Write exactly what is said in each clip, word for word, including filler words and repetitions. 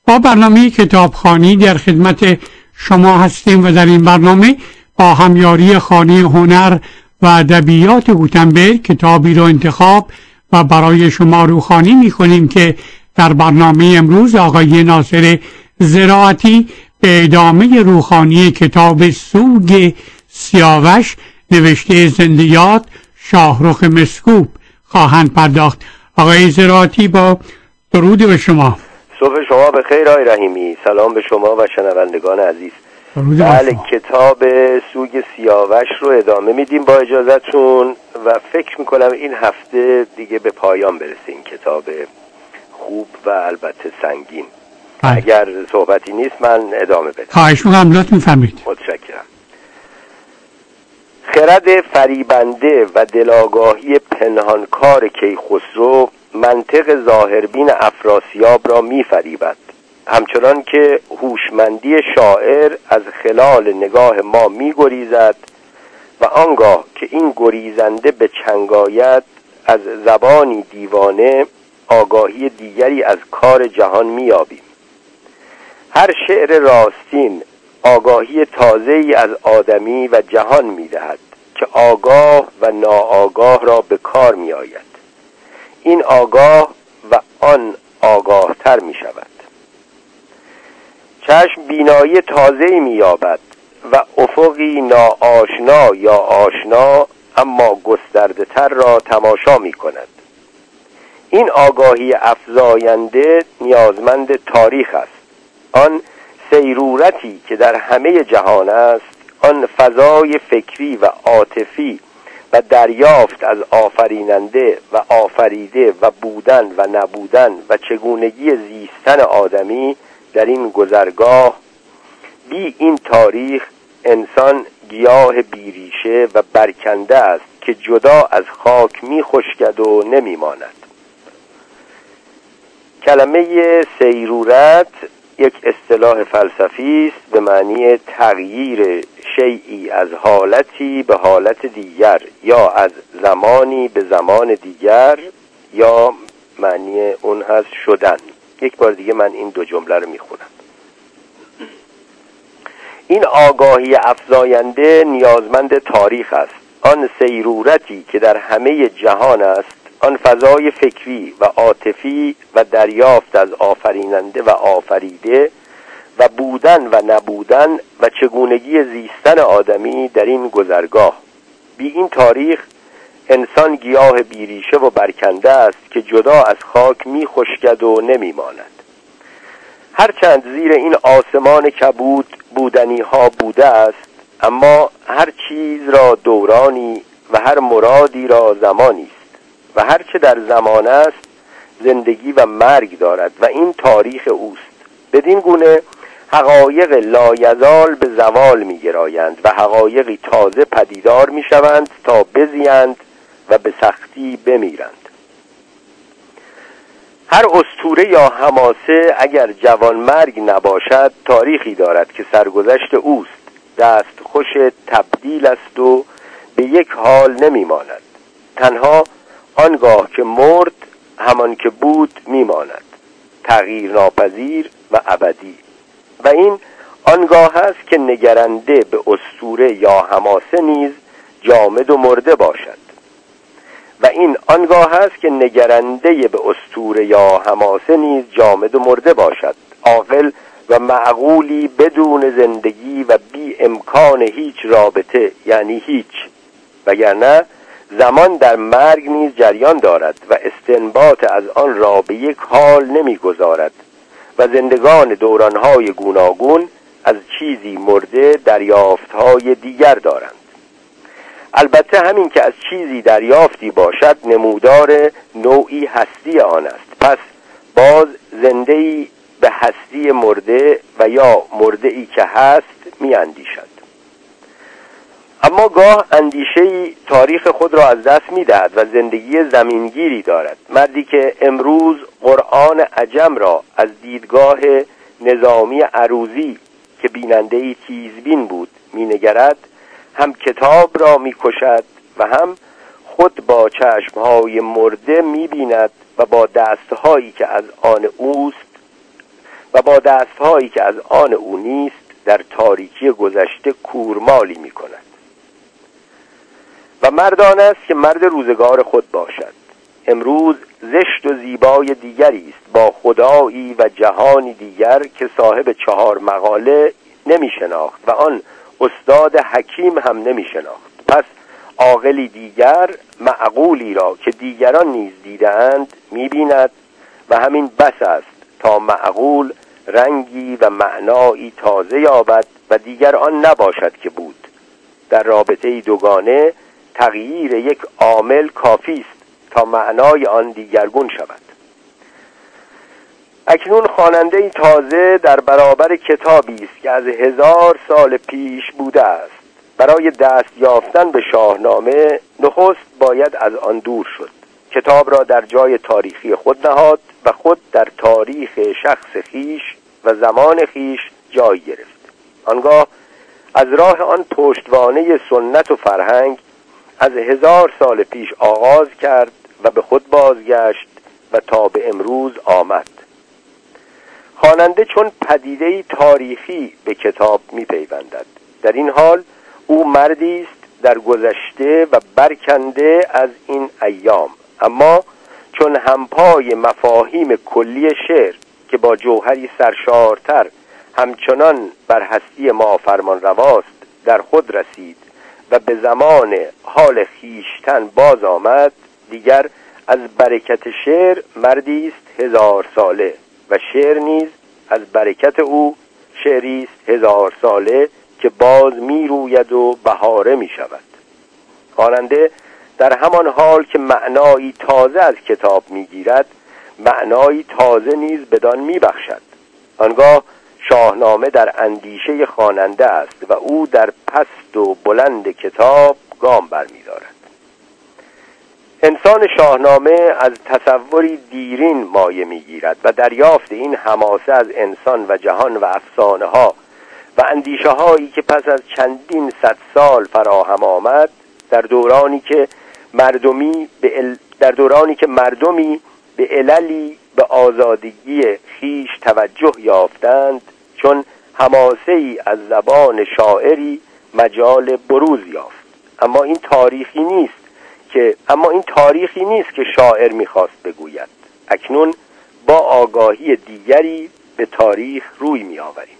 با برنامه کتابخوانی در خدمت شما هستیم و در این برنامه با همیاری خانه هنر و ادبیات گوتنبرگ کتابی را انتخاب و برای شما روخوانی می‌کنیم که در برنامه امروز آقای ناصر زراعتی به ادامه روخوانی کتاب سوگ سیاوش نوشته زندیات شاهرخ مسکوب خواهند پرداخت. آقای زراعتی با درود به شما. صبح شما بخیر آقای رحیمی. سلام به شما و شنوندگان عزیز. بله، کتاب سوگ سیاوش رو ادامه میدیم با اجازهتون و فکر میکنم این هفته دیگه به پایان برسه این کتاب خوب و البته سنگین. بله. اگر صحبتی نیست من ادامه بدم. خواهش میکنم، لطف می‌فرمایید. متشکرم. خرد فریبنده و دلاگاهی پنهانکار کیخسرو منطق ظاهربین افراسیاب را می‌فریبد، همچنان که هوشمندی شاعر از خلال نگاه ما می‌گریزد و آنگاه که این گریزنده به چنگ آید از زبانی دیوانه آگاهی دیگری از کار جهان می‌یابیم. هر شعر راستین آگاهی تازه‌ای از آدمی و جهان می‌دهد که آگاه و ناآگاه را به کار می‌آید. این آگاه و آن آگاه‌تر می‌شود. چشم بینایی تازه‌ای می‌یابد و افقی ناآشنا یا آشنا اما گسترده‌تر را تماشا می‌کند. این آگاهی افزاینده نیازمند تاریخ است. آن سیرورتی که در همه جهان است، آن فضای فکری و عاطفی و دریافت از آفریننده و آفریده و بودن و نبودن و چگونگی زیستن آدمی در این گذرگاه، بی این تاریخ انسان گیاه بیریشه و برکنده است که جدا از خاک می خشکد و نمی ماند. کلمه سیرورت یک اصطلاح فلسفی است به معنی تغییر شیئی از حالتی به حالت دیگر یا از زمانی به زمان دیگر، یا معنی اون هست شدن. یک بار دیگه من این دو جمله رو میخونم. این آگاهی افزاینده نیازمند تاریخ است. آن سیرورتی که در همه جهان است، آن فضای فکری و عاطفی و دریافت از آفریننده و آفریده و بودن و نبودن و چگونگی زیستن آدمی در این گذرگاه، بی این تاریخ انسان گیاه بیریشه و برکنده است که جدا از خاک می خشکد و نمی ماند. هرچند زیر این آسمان کبود بودنی ها بوده است، اما هر چیز را دورانی و هر مرادی را زمانی است و هر چه در زمان است زندگی و مرگ دارد و این تاریخ اوست. بدین گونه حقایق لایزال به زوال می گرایند و حقایقی تازه پدیدار می شوند تا بزیند و به سختی بمیرند. هر اسطوره یا حماسه اگر جوان مرگ نباشد تاریخی دارد که سرگذشت اوست، دست خوش تبدیل است و به یک حال نمی ماند. تنها آنگاه که مرد همان که بود میماند، تغییر ناپذیر و ابدی. و این آنگاه است که نگرنده به اسطوره یا حماسه نیز جامد و مرده باشد. و این آنگاه است که نگرنده به اسطوره یا حماسه نیز جامد و مرده باشد، عاقل و معقولی بدون زندگی و بی امکان هیچ رابطه، یعنی هیچ. وگرنه زمان در مرگ نیز جریان دارد و استنباط از آن را به یک حال نمیگذارد و زندگان دورانهای گوناگون از چیزی مرده دریافتهای دیگر دارند. البته همین که از چیزی دریافتی باشد نمودار نوعی هستی آن است. پس باز زنده‌ای به هستی مرده و یا مرده‌ای که هست می اندیشد. اما گاه اندیشه‌ای تاریخ خود را از دست می‌دهد و زندگی زمینگیری دارد. مردی که امروز قرآن عجم را از دیدگاه نظامی عروضی که بیننده‌ای تیزبین بود می‌نگرد، هم کتاب را می‌کشد و هم خود با چشم‌های مرده می‌بیند و با دست‌هایی که از آن اوست و با دستهایی که از آن او نیست در تاریکی گذشته کورمالی می کند. و مردان است که مرد روزگار خود باشد. امروز زشت و زیبای دیگری است با خدایی و جهانی دیگر که صاحب چهار مقاله نمی شناخت و آن استاد حکیم هم نمی شناخت. پس عاقلی دیگر معقولی را که دیگران نیز دیدند می بیند و همین بس است تا معقول رنگی و معنایی تازه یابد و دیگر آن نباشد که بود. در رابطه دوگانه تغییر یک عامل کافی است تا معنای آن دیگرگون شود. اکنون خواننده تازه در برابر کتابی است که از هزار سال پیش بوده است. برای دست یافتن به شاهنامه نخست باید از آن دور شد. کتاب را در جای تاریخی خود نهاد و خود در تاریخ شخص خیش و زمان خیش جای گرفت. آنگاه از راه آن پشتوانه سنت و فرهنگ از هزار سال پیش آغاز کرد و به خود بازگشت و تا به امروز آمد. خواننده چون پدیده‌ای تاریخی به کتاب می‌پیوندد. در این حال او مردی است در گذشته و برکنده از این ایام، اما چون همپای مفاهیم کلی شعر که با جوهری سرشارتر همچنان بر هستی ما فرمان رواست در خود رسید و به زمان حال خیشتن باز آمد، دیگر از برکت شعر مردی است هزار ساله و شعر نیز از برکت او شعری است هزار ساله که باز می روید و بهاره می شود. خواننده در همان حال که معنایی تازه از کتاب می گیرد، معنایی تازه نیز بدان می بخشد. آنگاه شاهنامه در اندیشه خواننده است و او در پست و بلند کتاب گام برمی دارد. انسان شاهنامه از تصوری دیرین مایه می گیرد و دریافت این حماسه از انسان و جهان و افسانه ها و اندیشه هایی که پس از چندین صد سال فراهم آمد در دورانی که مردمی به ال... در دورانی که مردمی به عللی به آزادگی خیش توجه یافتند، چون حماسه ای از زبان شاعری مجال بروز یافت. اما این تاریخی نیست که اما این تاریخی نیست که شاعر می‌خواست بگوید. اکنون با آگاهی دیگری به تاریخ روی می‌آوریم.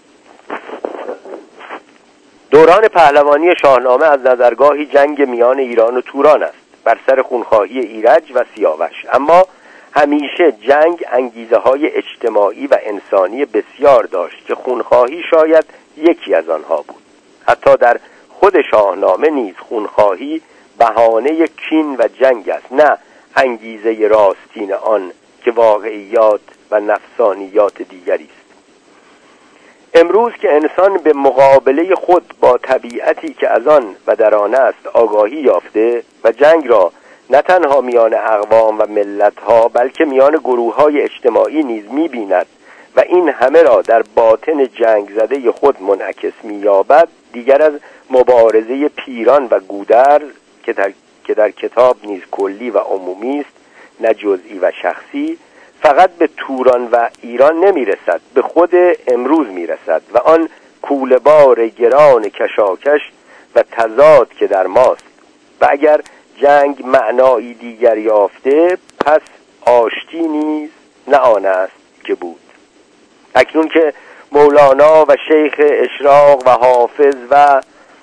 دوران پهلوانی شاهنامه از نظرگاهی جنگ میان ایران و توران است بر سر خونخواهی ایرج و سیاوش، اما همیشه جنگ انگیزه های اجتماعی و انسانی بسیار داشت که خونخواهی شاید یکی از آنها بود. حتی در خود شاهنامه نیز خونخواهی بهانه کین و جنگ است، نه انگیزه راستین آن که واقعیات و نفسانیات دیگری است. امروز که انسان به مقابله خود با طبیعتی که از آن و در آن است آگاهی یافته و جنگ را نه تنها میان اقوام و ملت‌ها بلکه میان گروه‌های اجتماعی نیز می‌بیند و این همه را در باطن جنگ زده خود منعکس می‌یابد، دیگر از مبارزه پیران و گودرز که در که در کتاب نیز کلی و عمومی است نه جزئی و شخصی، فقط به توران و ایران نمی‌رسد، به خود امروز می‌رسد و آن کوله‌بار گران کشاکش و تضاد که در ماست. و اگر جنگ معنایی دیگر یافته، پس آشتی نیز نه آن است که بود. اکنون که مولانا و شیخ اشراق و حافظ و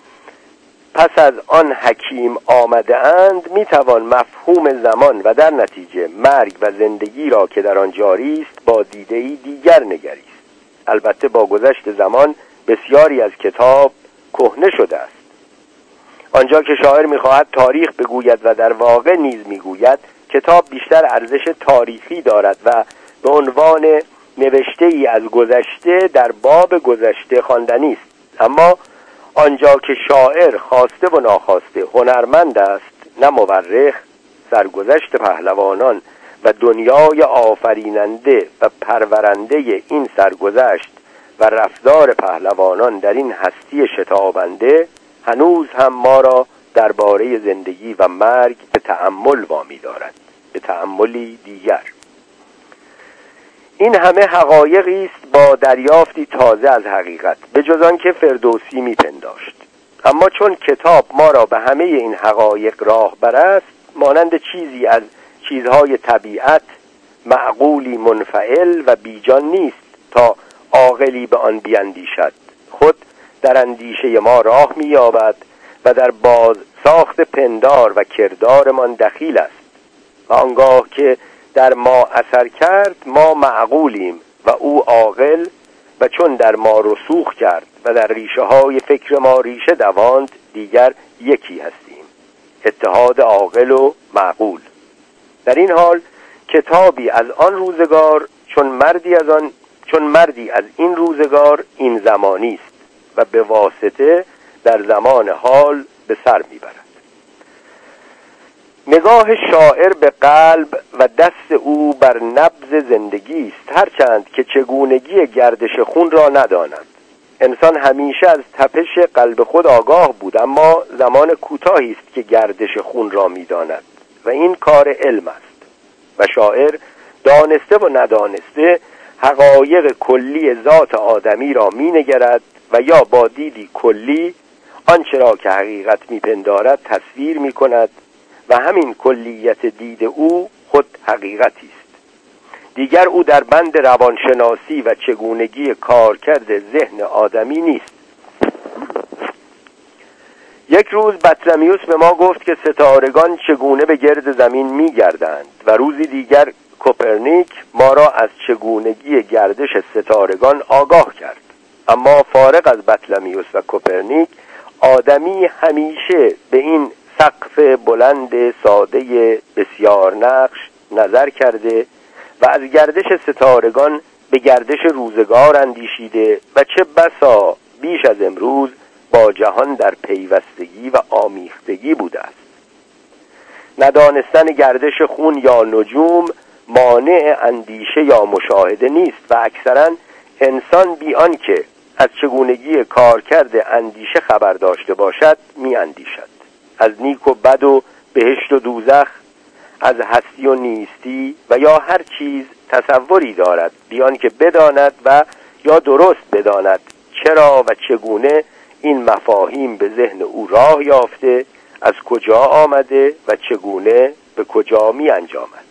پس از آن حکیم آمده اند، میتوان مفهوم زمان و در نتیجه مرگ و زندگی را که در آن جاری است با دیده‌ای دیگر نگریست. البته با گذشت زمان بسیاری از کتاب کهنه شده است. آنجا که شاعر میخواهد تاریخ بگوید و در واقع نیز میگوید، کتاب بیشتر ارزش تاریخی دارد و به عنوان نوشته ای از گذشته در باب گذشته خواندنی است. اما آنجا که شاعر خواسته و ناخواسته هنرمند است نه مورخ، سرگذشت پهلوانان و دنیای آفریننده و پرورنده این سرگذشت و رفتار پهلوانان در این هستی شتابنده هنوز هم ما را درباره زندگی و مرگ به تأمل وامی دارد، به تأملی دیگر. این همه حقایقی است با دریافتی تازه از حقیقت، به جز آن که فردوسی میپنداشت. اما چون کتاب ما را به همه این حقایق راهبر است، مانند چیزی از چیزهای طبیعت، معقولی منفعل و بیجان نیست تا عاقلی به آن بیندیشد. خود در اندیشه ما راه می‌یابد و در باز ساخت پندار و کردارمان دخیل است. و آنگاه که در ما اثر کرد، ما معقولیم و او عاقل، و چون در ما رسوخ کرد و در ریشه های فکر ما ریشه دواند، دیگر یکی هستیم، اتحاد عاقل و معقول. در این حال کتابی از آن روزگار چون مردی از آن چون مردی از این روزگار این زمانی است و به واسطه در زمان حال به سر میبرد. نگاه شاعر به قلب و دست او بر نبض زندگی است، هرچند که چگونگی گردش خون را نداند. انسان همیشه از تپش قلب خود آگاه بود، اما زمان کوتاهی است که گردش خون را میداند و این کار علم است. و شاعر دانسته و ندانسته حقایق کلی ذات آدمی را مینگرد و یا با دیدی کلی آنچه را که حقیقت میپندارد تصویر میکند و همین کلیت دید او خود حقیقتی است. دیگر او در بند روانشناسی و چگونگی کارکرد ذهن آدمی نیست. یک روز بطلمیوس به ما گفت که ستارگان چگونه به گرد زمین می‌گردند و روزی دیگر کوپرنیک ما را از چگونگی گردش ستارگان آگاه کرد. اما فارغ از بطلمیوس و کوپرنیک، آدمی همیشه به این سقف بلند ساده بسیار نقش نظر کرده و از گردش ستارگان به گردش روزگار اندیشیده و چه بسا بیش از امروز با جهان در پیوستگی و آمیختگی بوده است. ندانستن گردش خون یا نجوم مانع اندیشه یا مشاهده نیست و اکثرا انسان بی آنکه از چگونگی کارکرد اندیشه خبر داشته باشد می اندیشد. از نیک و بد و بهشت و دوزخ، از هستی و نیستی و یا هر چیز تصوری دارد بیان که بداند و یا درست بداند چرا و چگونه این مفاهیم به ذهن او راه یافته، از کجا آمده و چگونه به کجا می انجامد.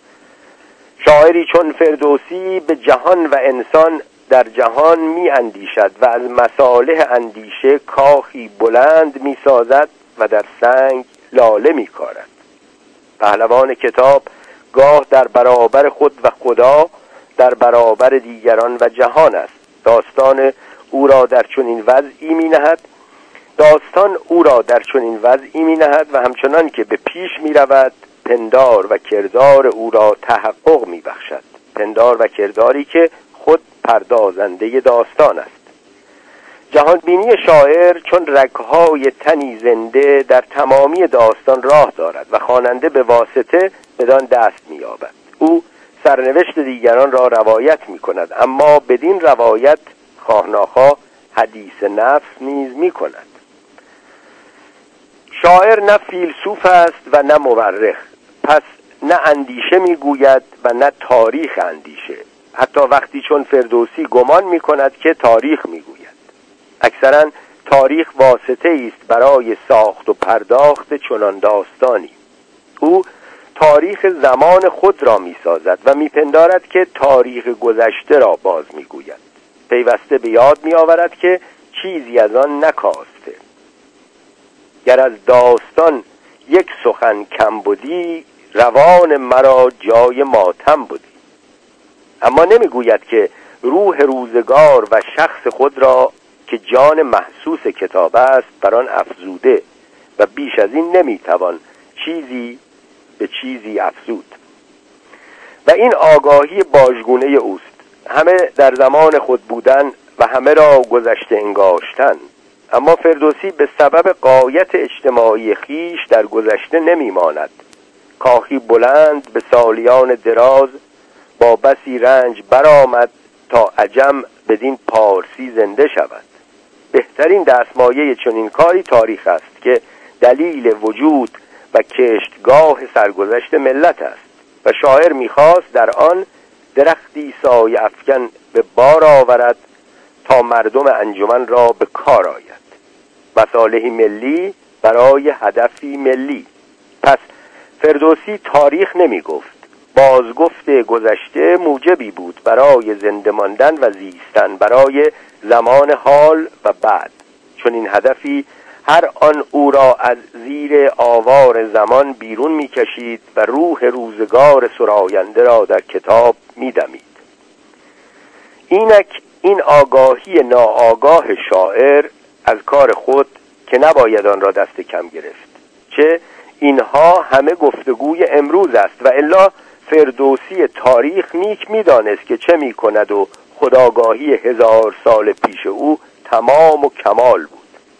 شاعری چون فردوسی به جهان و انسان در جهان می اندیشد و از مصالح اندیشه کاخی بلند می سازد و در سنگ لاله می کارد. پهلوان کتاب گاه در برابر خود و خدا، در برابر دیگران و جهان است. داستان او را در چنین وضعی می نهد داستان او را در چنین وضعی می نهد و همچنان که به پیش می رود پندار و کردار او را تحقق می بخشد. پندار و کرداری که خود پردازنده داستان است. جهانبینی شاعر چون رگ‌های تنی زنده در تمامی داستان راه دارد و خواننده به واسطه بدان دست می‌یابد. او سرنوشت دیگران را روایت می‌کند، اما بدین روایت خواه‌ناخواه حدیث نفس نیز می‌کند. شاعر نه فیلسوف است و نه مورخ، پس نه اندیشه می‌گوید و نه تاریخ اندیشه، حتی وقتی چون فردوسی گمان می‌کند که تاریخ می‌گوید. اکثرا تاریخ واسطه است برای ساخت و پرداخت چنان داستانی. او تاریخ زمان خود را می سازد و می پندارد که تاریخ گذشته را باز می گوید. پیوسته به یاد می آورد که چیزی از آن نکاسته. گر از داستان یک سخن کم بودی، روان مرا جای ماتم بودی. اما نمی گوید که روح روزگار و شخص خود را که جان محسوس کتاب است بر آن افزوده و بیش از این نمیتوان چیزی به چیزی افزود. و این آگاهی باژگونه اوست، همه در زمان خود بودن و همه را گذشته انگاشتن. اما فردوسی به سبب غایت اجتماعی خیش در گذشته نمیماند. کاخی بلند به سالیان دراز با بسی رنج برآمد تا عجم بدین پارسی زنده شود. بهترین دستمایه چنین کاری تاریخ است که دلیل وجود و کشتگاه سرگذشت ملت است و شاعر می‌خواست در آن درختی سایه افکن به بار آورد تا مردم انجمن را به کار آید. مصالح ملی برای هدفی ملی. پس فردوسی تاریخ نمی گفت. بازگفت گذشته موجبی بود برای زنده ماندن و زیستن، برای زمان حال و بعد. چون این هدفی هر آن او را از زیر آوار زمان بیرون می کشید و روح روزگار سراینده را در کتاب می دمید. اینک این آگاهی ناآگاه شاعر از کار خود که نباید آن را دست کم گرفت، چه اینها همه گفتگوی امروز است و الا فردوسی تاریخ نیک می دانست که چه می کند و خودآگاهی هزار سال پیش او تمام و کمال بود.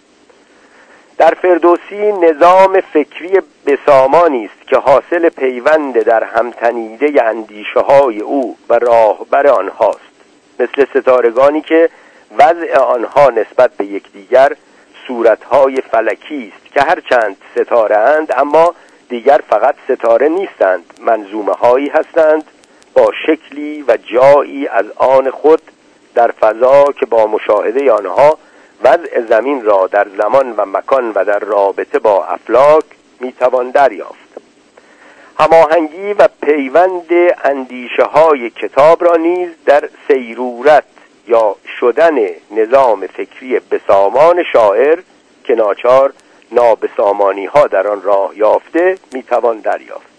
در فردوسی نظام فکری بسامانی است که حاصل پیوند در همتنیده اندیشه های او و راهبر آنهاست، مثل ستارگانی که وضع آنها نسبت به یکدیگر صورتهای فلکی است که هرچند ستاره اند اما دیگر فقط ستاره نیستند، منظومه هایی هستند با شکلی و جایی از آن خود در فضا که با مشاهده آنها وضع زمین را در زمان و مکان و در رابطه با افلاک میتوان دریافت. هماهنگی و پیوند اندیشه های کتاب را نیز در سیرورت یا شدن نظام فکری بسامان شاعر که ناچار نابسامانی ها در آن راه یافته میتوان دریافت.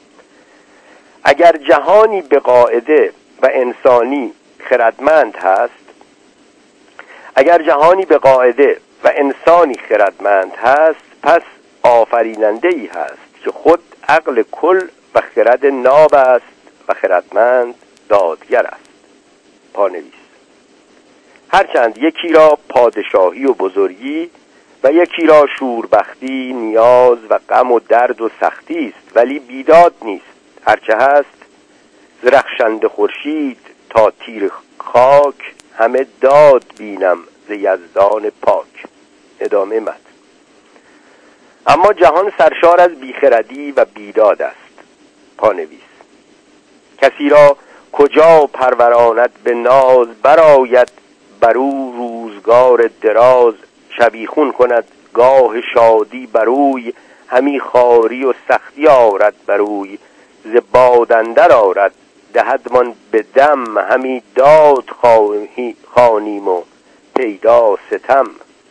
اگر جهانی به قاعده و انسانی خردمند هست اگر جهانی به قاعده و انسانی خردمند هست پس آفریننده‌ای هست که خود عقل کل و خرد ناب است و خردمند دادگر است. پانویس: هرچند یکی را پادشاهی و بزرگی و یکی را شوربختی، نیاز و غم و درد و سختی است، ولی بیداد نیست. هرچه هست زرخشند خورشید تا تیر خاک، همه داد بینم ز یزدان پاک. ادامه متن. اما جهان سرشار از بیخردی و بیداد است. پانویس: کسی را کجا پروراند به ناز، براید برو روزگار دراز. شبیخون کند گاه شادی بروی، همی خاری و سختی آرد بروی. ز بادندر آرد دهدمان به دم، همی داد خوانیم و پیدا ستم.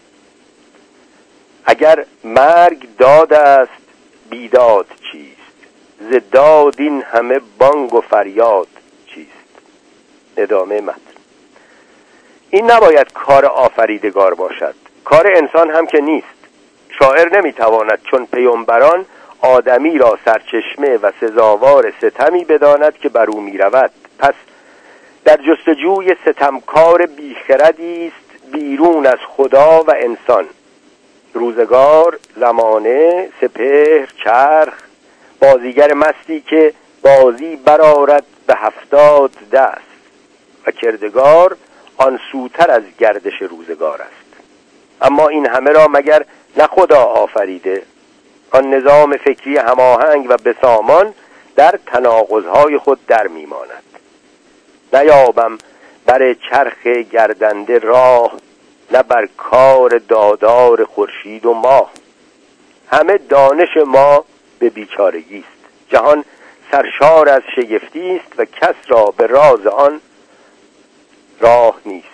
اگر مرگ داد است بیداد چیست، ز داد این همه بانگ و فریاد چیست. ادامه متن. این نباید کار آفریدگار باشد، کار انسان هم که نیست. شاعر نمیتواند چون پیامبران آدمی را سرچشمه و سزاوار ستمی بداند که بر او میرود. پس در جستجوی ستمکار بیخردی است بیرون از خدا و انسان. روزگار، زمانه، سپهر، چرخ، بازیگر مستی که بازی برآرد به هفتاد دست و کردگار آن سوتر از گردش روزگار است. اما این همه را مگر نه خدا آفریده؟ آن نظام فکری هماهنگ و بسامان در تناقض‌های خود در میماند. نیابم بر چرخ گردنده راه، نه بر کار دادار خورشید و ماه. همه دانش ما به بیچارگی است. جهان سرشار از شگفتی است و کس را به راز آن راه نیست.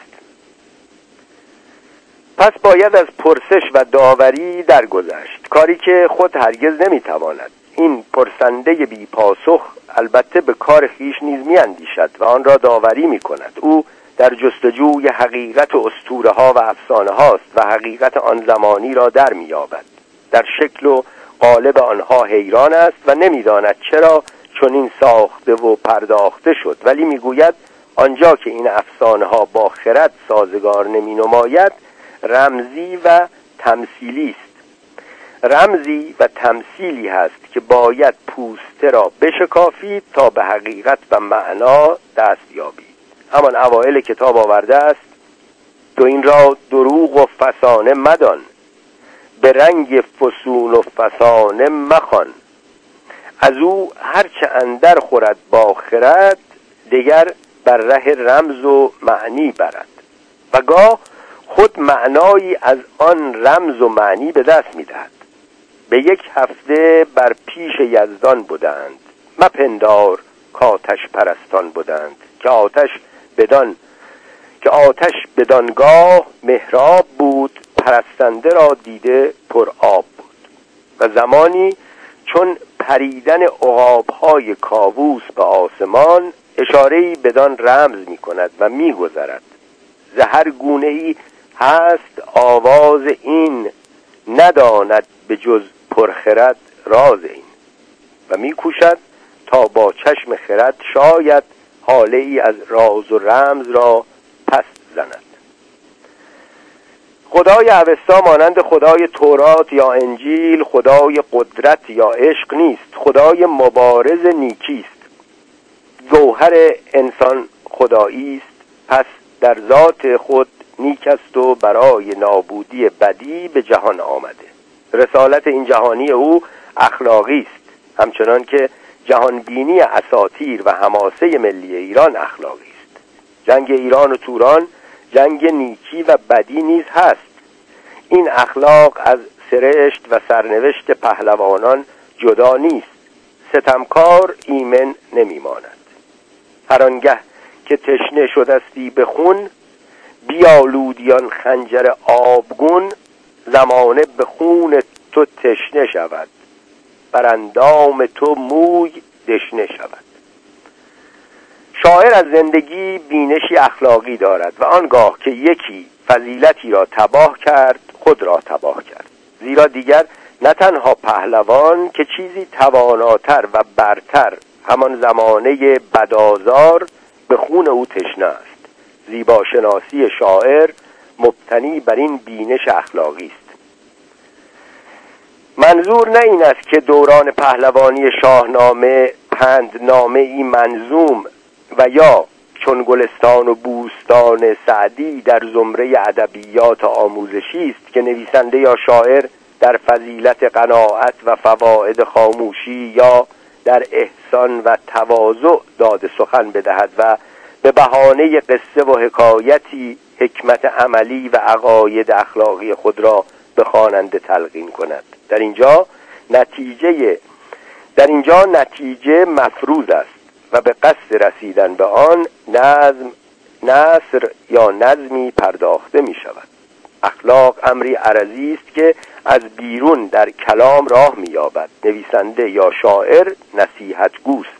پس باید از پرسش و داوری درگذشت، کاری که خود هرگز نمیتواند. این پرسنده بی پاسخ البته به کار خیش نیز میاندیشد و آن را داوری میکند. او در جستجوی حقیقت اسطوره ها و افسانه هاست و حقیقت آن زمانی را در مییابد. در شکل و قالب آنها حیران است و نمیداند چرا چنین ساخته و پرداخته شد، ولی میگوید آنجا که این افسانه ها با خرد سازگار نمی نماید رمزی و تمثیلی است. رمزی و تمثیلی هست که باید پوسته را بشکافید تا به حقیقت و معنا دست یابید. همان اوایل کتاب آورده است: تو این را دروغ و فسانه مدان، به رنگ فسون و فسانه مخوان. از او هرچه اندر خورد با خرد، دیگر بر ره رمز و معنی برد و گاه خود معنایی از آن رمز و معنی به دست می‌دهد. به یک هفته بر پیش یزدان بودند، مپندار کآتش پرستان بودند، که آتش بدان که آتش بدانگاه محراب بود، پرستنده را دیده پر آب بود. و زمانی چون پریدن عقاب‌های کاووس به آسمان اشاره‌ای بدان رمز می‌کند و می‌گذرد. ز هر گونه‌ای هست آواز این، نداند به جز پرخرد راز این. و می‌کوشد تا با چشم خرد شاید حاله ای از راز و رمز را پس زند. خدای اوستا مانند خدای تورات یا انجیل خدای قدرت یا عشق نیست، خدای مبارز نیکی است. گوهر انسان خدایی است، پس در ذات خود نیک است و برای نابودی بدی به جهان آمده. رسالت این جهانی او اخلاقی است، همچنان که جهانبینی اساطیر و حماسه ملی ایران اخلاقی است. جنگ ایران و توران جنگ نیکی و بدی نیز هست. این اخلاق از سرشت و سرنوشت پهلوانان جدا نیست. ستمکار ایمن نمیماند. هر آنگه که تشنه شدستی به خون، بیالودیان خنجر آبگون، زمانه به خون تو تشنه شود، بر اندام تو موی دشنه شود. شاعر از زندگی بینشی اخلاقی دارد و آنگاه که یکی فضیلتی را تباه کرد، خود را تباه کرد. زیرا دیگر نه تنها پهلوان که چیزی تواناتر و برتر، همان زمانه بدآزار، به خون او تشنه است. زیباشناسی شاعر مبتنی بر این بینش اخلاقی است. منظور نه این است که دوران پهلوانی شاهنامه پندنامه ای منظوم و یا چون گلستان و بوستان سعدی در زمره ادبیات آموزشی است که نویسنده یا شاعر در فضیلت قناعت و فواید خاموشی یا در احسان و تواضع داد سخن بدهد و به بهانه قصه و حکایتی حکمت عملی و عقاید اخلاقی خود را به خواننده تلقین کند. در اینجا نتیجه در اینجا نتیجه مفروض است و به قصد رسیدن به آن نظم نثر یا نظمی پرداخته می شود. اخلاق امری عرضی است که از بیرون در کلام راه می یابد. نویسنده یا شاعر نصیحت گوست.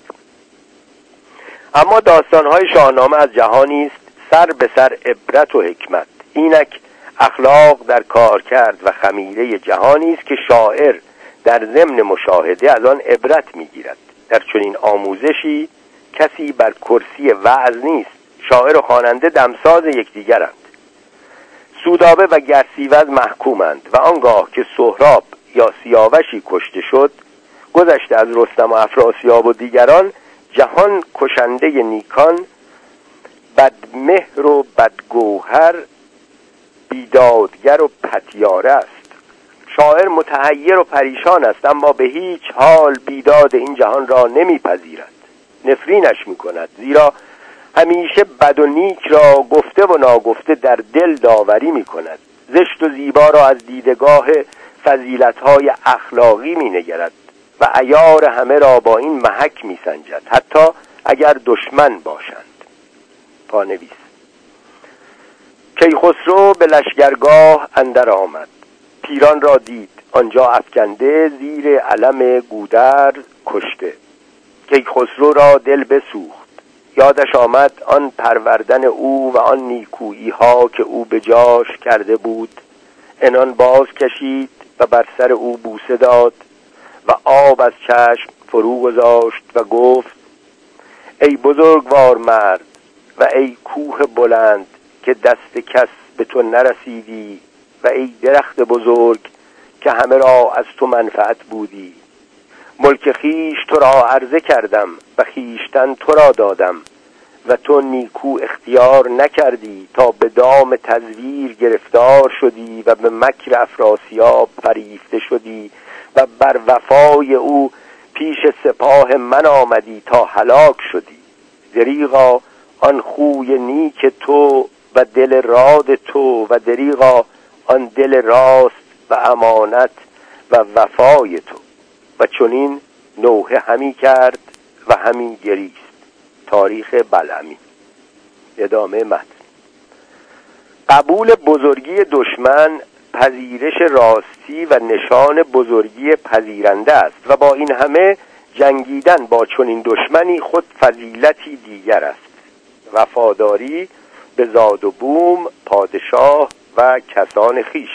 اما داستان‌های شاهنامه از جهانی است سر به سر عبرت و حکمت. اینک اخلاق در کار کرد و خمیره جهانی است که شاعر در ضمن مشاهده از آن عبرت می‌گیرد. در چنین آموزشی کسی بر کرسی وعظ نیست. شاعر و خواننده دمساز یکدیگرند. سودابه و گرسیوز محکومند و آنگاه که سهراب یا سیاوشی کشته شد، گذشته از رستم و افراسیاب و دیگران، جهان کشنده نیکان بدمهر و بدگوهر، بیدادگر و پتیاره است. شاعر متحیر و پریشان است، اما به هیچ حال بیداد این جهان را نمیپذیرد، نفرینش میکند، زیرا همیشه بد و نیک را گفته و ناگفته در دل داوری میکند. زشت و زیبا را از دیدگاه فضیلت‌های اخلاقی مینگرد و عیار همه را با این محک میسنجد، حتی اگر دشمن باشند. پانویس: کیخسرو به لشگرگاه اندر آمد، پیران را دید آنجا افکنده، زیر علم گودرز کشته. کیخسرو را دل بسوخت، یادش آمد آن پروردن او و آن نیکویی ها که او به جاش کرده بود. عنان باز کشید و بر سر او بوسه داد و آب از چشم فرو گذاشت و گفت: ای بزرگوار مرد و ای کوه بلند که دست کس به تو نرسیدی، و ای درخت بزرگ که همه را از تو منفعت بودی. ملک خیش تو را عرضه کردم و خیشتن تو را دادم و تو نیکو اختیار نکردی، تا به دام تزویر گرفتار شدی و به مکر افراسیاب فریفته شدی و بر وفای او پیش سپاه من آمدی تا هلاک شدی. دریغا آن خوی نیک تو و دل راد تو و دریغا آن دل راست و امانت و وفای تو. و چنین نوحه همی کرد و همی گریست. تاریخ بلعمی. ادامه متن. قبول بزرگی دشمن پذیرش راستی و نشان بزرگی پذیرنده است و با این همه جنگیدن با چنین دشمنی خود فضیلتی دیگر است. وفاداری به زاد و بوم، پادشاه و کسان خیش.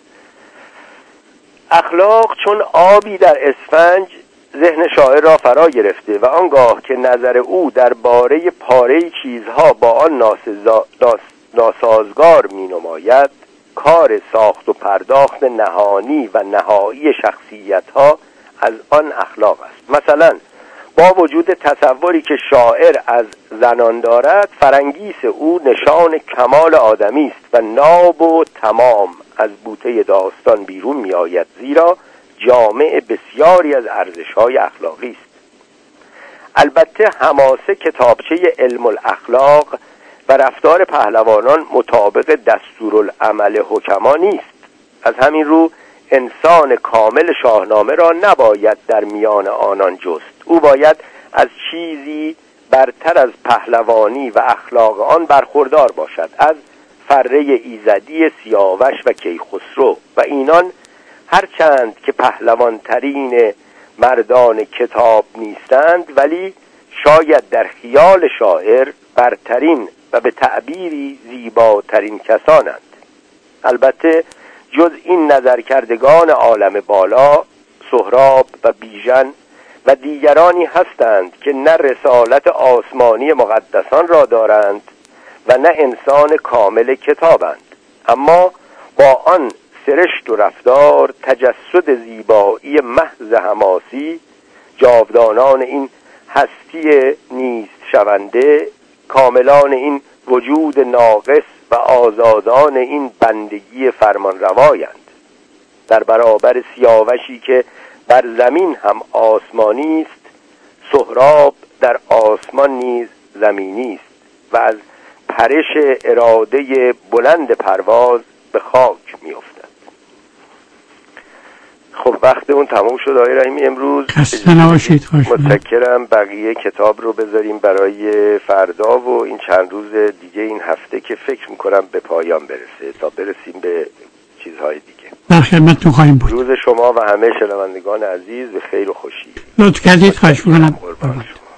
اخلاق چون آبی در اسفنج ذهن شاعر را فرا گرفته و آنگاه که نظر او درباره پاره چیزها با آن ناسزا... ناس... ناسازگار می نماید، کار ساخت و پرداخت نهانی و نهایی شخصیتها از آن اخلاق است. مثلا با وجود تصوری که شاعر از زنان دارد، فرنگیس او نشان کمال آدمی است و ناب و تمام از بوته داستان بیرون می آید، زیرا جامع بسیاری از ارزش‌های اخلاقی است. البته حماسه کتابچه علم الاخلاق و رفتار پهلوانان مطابق دستورالعمل حکما نیست. از همین رو انسان کامل شاهنامه را نباید در میان آنان جست. او باید از چیزی برتر از پهلوانی و اخلاق آن برخوردار باشد، از فره ایزدی سیاوش و کیخسرو و اینان، هرچند که پهلوان ترین مردان کتاب نیستند، ولی شاید در خیال شاعر برترین و به تعبیری زیباترین کسانند. البته جز این نظرکردگان عالم بالا، سهراب و بیژن و دیگرانی هستند که نه رسالت آسمانی مقدسان را دارند و نه انسان کامل کتابند، اما با آن سرشت و رفتار، تجسد زیبایی محض حماسی، جاودانان این هستی نیست شونده، کاملان این وجود ناقص و آزادان این بندگی فرمان روایند. در برابر سیاوشی که بر زمین هم آسمانی است، سهراب در آسمان نیز زمینی است و از پرش اراده بلند پرواز به خاک می افتد. خب وقت اون تموم شد آقای رحیمی. امروز خسته نباشید. متشکرم. بقیه کتاب رو بذاریم برای فردا و این چند روز دیگه این هفته که فکر میکنم به پایان برسه تا برسیم به چیزهای دیگه. در خدمتتون خواهیم بود. روز شما و همه شنوندگان عزیز به خیر و خوشی. لطف کردید. خواهش می‌کنم.